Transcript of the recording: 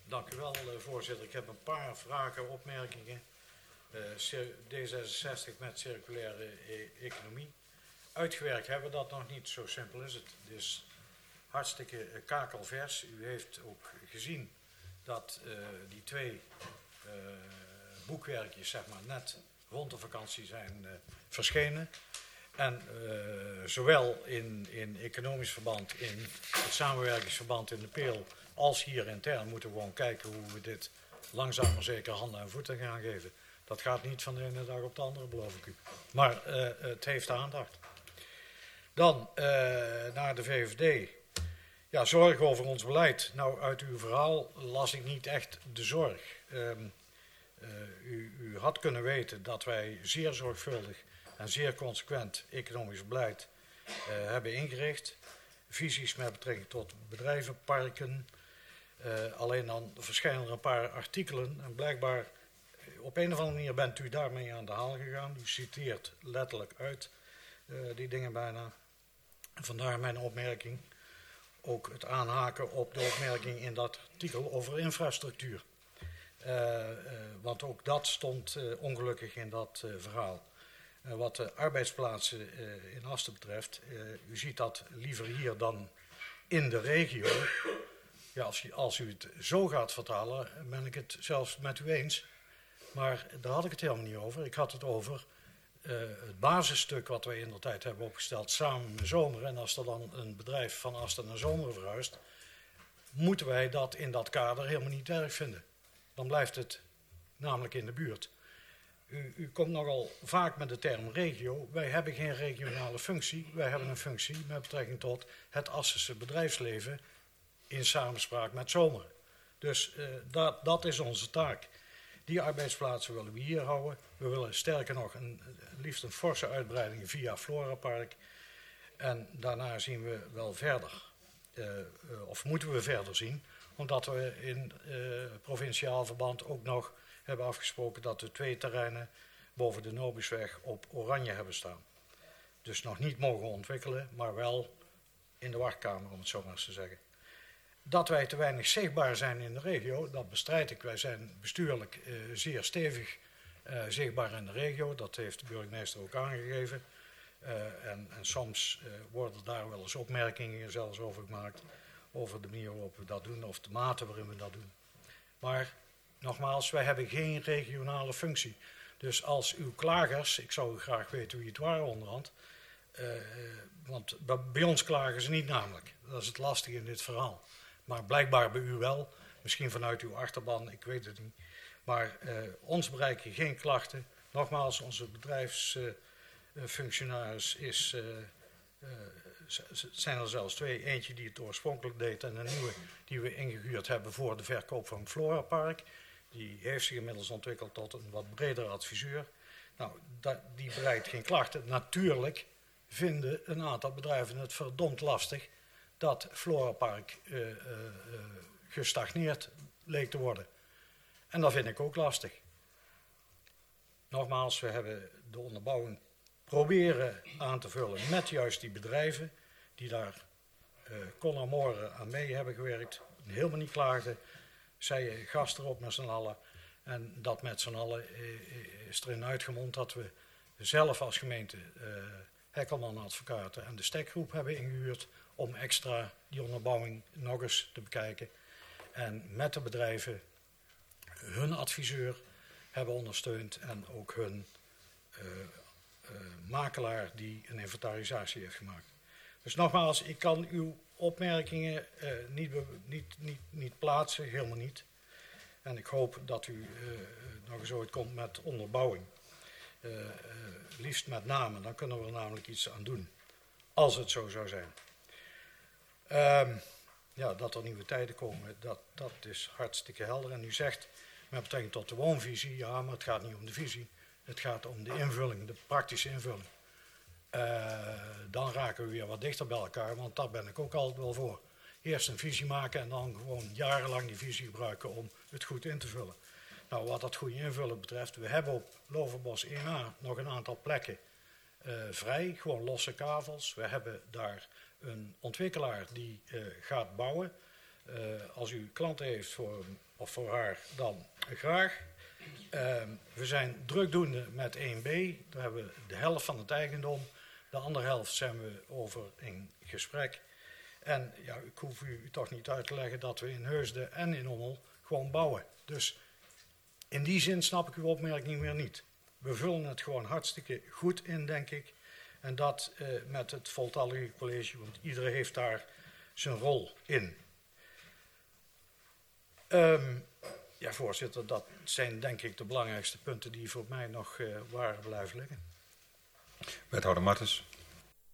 Dank u wel, voorzitter. Ik heb een paar vragen, opmerkingen. D66 met circulaire economie. Uitgewerkt hebben we dat nog niet, zo simpel is het. Het is hartstikke kakelvers. U heeft ook gezien dat die twee boekwerkjes, zeg maar, net rond de vakantie zijn verschenen. En zowel in economisch verband, in het samenwerkingsverband in de Peel, als hier intern moeten we gewoon kijken hoe we dit langzaam maar zeker handen en voeten gaan geven. Dat gaat niet van de ene dag op de andere, beloof ik u. Maar het heeft aandacht. Dan naar de VVD. Ja, zorg over ons beleid. Nou, uit uw verhaal las ik niet echt de zorg. U had kunnen weten dat wij zeer zorgvuldig en zeer consequent economisch beleid hebben ingericht. Visies met betrekking tot bedrijven, parken. Alleen dan verschijnen er een paar artikelen en blijkbaar op een of andere manier bent u daarmee aan de haal gegaan. U citeert letterlijk uit die dingen bijna. Vandaar mijn opmerking. Ook het aanhaken op de opmerking in dat artikel over infrastructuur. Want ook dat stond ongelukkig in dat verhaal. Wat de arbeidsplaatsen in Asten betreft, u ziet dat liever hier dan in de regio. Ja, als u het zo gaat vertalen, ben ik het zelfs met u eens. Maar daar had ik het helemaal niet over. Ik had het over het basisstuk wat wij in de tijd hebben opgesteld samen met Zomer. En als er dan een bedrijf van Asten naar Zomer verhuist, moeten wij dat in dat kader helemaal niet erg vinden. Dan blijft het namelijk in de buurt. U komt nogal vaak met de term regio. Wij hebben geen regionale functie. Wij hebben een functie met betrekking tot het Assense bedrijfsleven in samenspraak met Zomer. Dus dat is onze taak. Die arbeidsplaatsen willen we hier houden. We willen sterker nog liefst een forse uitbreiding via Florapark. En daarna zien we wel verder. Of moeten we verder zien. Omdat we in provinciaal verband ook nog hebben afgesproken dat we 2 terreinen boven de Nobisweg op oranje hebben staan. Dus nog niet mogen ontwikkelen, maar wel in de wachtkamer, om het zo maar eens te zeggen. Dat wij te weinig zichtbaar zijn in de regio, dat bestrijd ik. Wij zijn bestuurlijk zeer stevig zichtbaar in de regio. Dat heeft de burgemeester ook aangegeven. En soms worden daar wel eens opmerkingen zelfs over gemaakt. Over de manier waarop we dat doen of de mate waarin we dat doen. Maar nogmaals, wij hebben geen regionale functie. Dus als uw klagers, ik zou graag weten wie het waren onderhand. Want bij ons klagen ze niet namelijk. Dat is het lastige in dit verhaal. Maar blijkbaar bij u wel. Misschien vanuit uw achterban, ik weet het niet. Maar ons bereiken geen klachten. Nogmaals, onze bedrijfsfunctionaris zijn er zelfs 2. Eentje die het oorspronkelijk deed en een nieuwe die we ingehuurd hebben voor de verkoop van het Florapark. Die heeft zich inmiddels ontwikkeld tot een wat breder adviseur. Nou, die bereikt geen klachten. Natuurlijk vinden een aantal bedrijven het verdomd lastig dat Florapark gestagneerd leek te worden. En dat vind ik ook lastig. Nogmaals, we hebben de onderbouwing proberen aan te vullen met juist die bedrijven die daar con amore aan mee hebben gewerkt, helemaal niet klaagden, zeiden gas erop met z'n allen. En dat met z'n allen is erin uitgemond dat we zelf als gemeente Hekkelman Advocaten en de stekgroep hebben ingehuurd om extra die onderbouwing nog eens te bekijken. En met de bedrijven hun adviseur hebben ondersteund en ook hun makelaar die een inventarisatie heeft gemaakt. Dus nogmaals, ik kan uw opmerkingen niet plaatsen, helemaal niet. En ik hoop dat u nog eens ooit komt met onderbouwing. Liefst met name, dan kunnen we er namelijk iets aan doen. Als het zo zou zijn. Ja, dat er nieuwe tijden komen, dat is hartstikke helder. En u zegt met betrekking tot de woonvisie, ja, maar het gaat niet om de visie. Het gaat om de invulling, de praktische invulling. Dan raken we weer wat dichter bij elkaar, want daar ben ik ook altijd wel voor. Eerst een visie maken en dan gewoon jarenlang die visie gebruiken om het goed in te vullen. Nou, wat dat goede invullen betreft, we hebben op Loverbos 1A nog een aantal plekken vrij, gewoon losse kavels. We hebben daar een ontwikkelaar die gaat bouwen. Als u klanten heeft voor of voor haar dan graag. We zijn drukdoende met 1B. Daar hebben we de helft van het eigendom. De andere helft zijn we over in gesprek. En ja, ik hoef u toch niet uit te leggen dat we in Heusden en in Ommel gewoon bouwen. Dus in die zin snap ik uw opmerking weer niet. We vullen het gewoon hartstikke goed in, denk ik. En dat met het voltallige college, want iedereen heeft daar zijn rol in. Ja, voorzitter, dat zijn denk ik de belangrijkste punten die voor mij nog waren blijven liggen. Wethouder Martens.